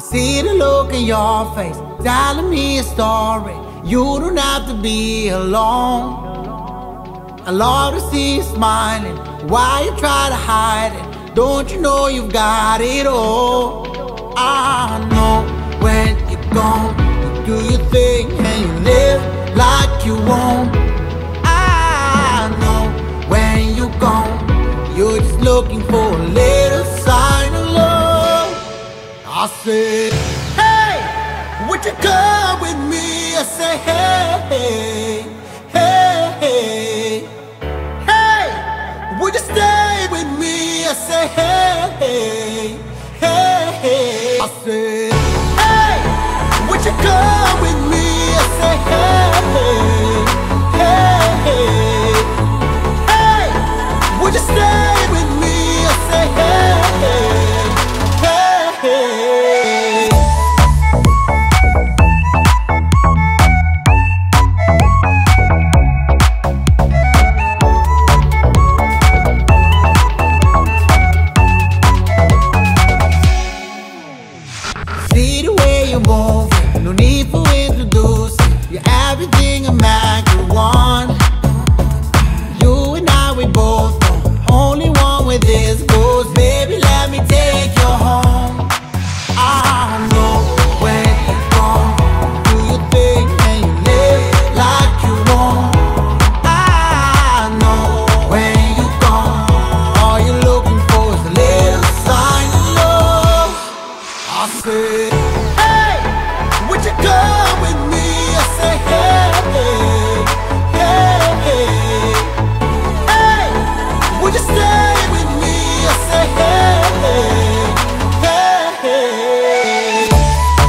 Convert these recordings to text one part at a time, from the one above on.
See the look in your face, telling me a story. You don't have to be alone. I love to see you smiling. Why you try to hide it? Don't you know you've got it all? I know when you're gone, you do your thing and you live like you won't. I know when you're gone, you're just looking for a little sign of love. I said, hey, would you come with me? I say, hey, hey, hey, hey, would you stay with me? I say, hey, hey, hey, hey. I said, hey, would you come with me? I say, hey, hey, hey, hey, would you stay with me? I say, hey, hey, hey, hey. See the way you're moving, no need for introducing. You're everything a man could want. You and I, we both know, only one with this goes. Baby, let me take you home. I know when you're gone, do your thing and you live like you want. I know when you're gone, all you're looking for is a little sign of love. I said, hey, would you come with me? I say, hey, hey, hey, hey, would you stay with me? I say, hey, hey, hey, hey.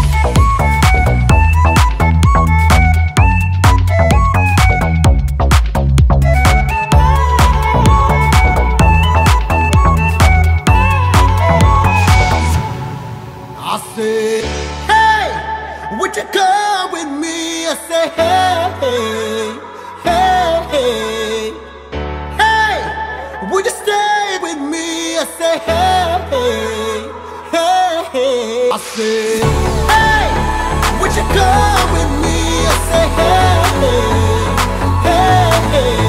I said, hey, would you come with me? I say, hey, hey, hey, hey, would you stay with me? I say, hey, hey, hey. I said, hey, would you come with me? I say, hey, hey, hey.